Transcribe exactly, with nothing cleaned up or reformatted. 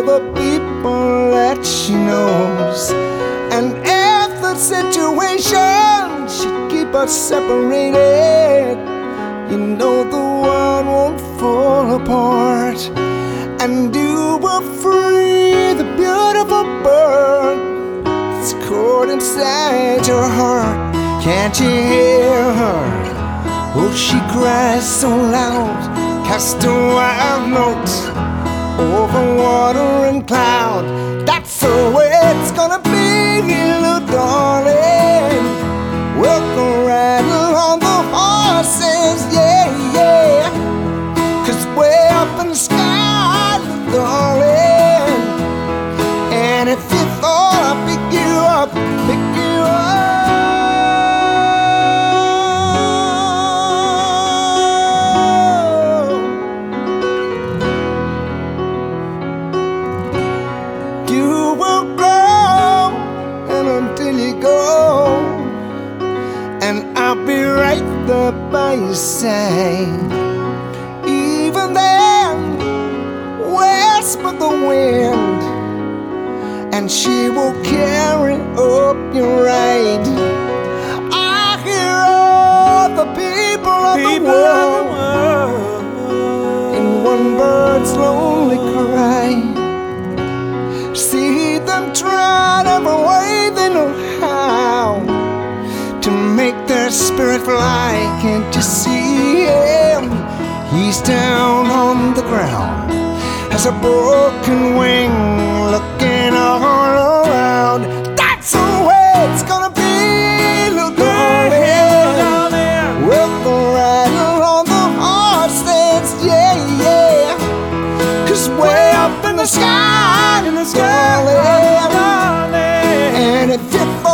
the people that she knows. And if the situation should keep us separated, you know the world won't fall apart. And you will free the beautiful bird that's caught inside your heart. Can't you hear her? Oh, she cries so loud, cast a wild note over water and cloud. That's the way it's gonna be, little darling. We'll go riding on the horses, yeah, yeah. 'Cause way up in the sky, little darling. And if you thought I'd pick you up, pick you up. You will grow, and until you go, and I'll be right there by your side. Even then, whisper the wind, and she will carry up your ride. I hear all the people of People the world, of the world in one bird's lonely cry. See them trying every way they know how to make their spirit fly. Can't you see him? He's down on the ground, has a broken wing, looking all around. That's the way it's gonna be, little darling. We'll go riding on the horses, yeah, yeah. 'Cause way up in the sky, in the sky, darling, darling. and if you fall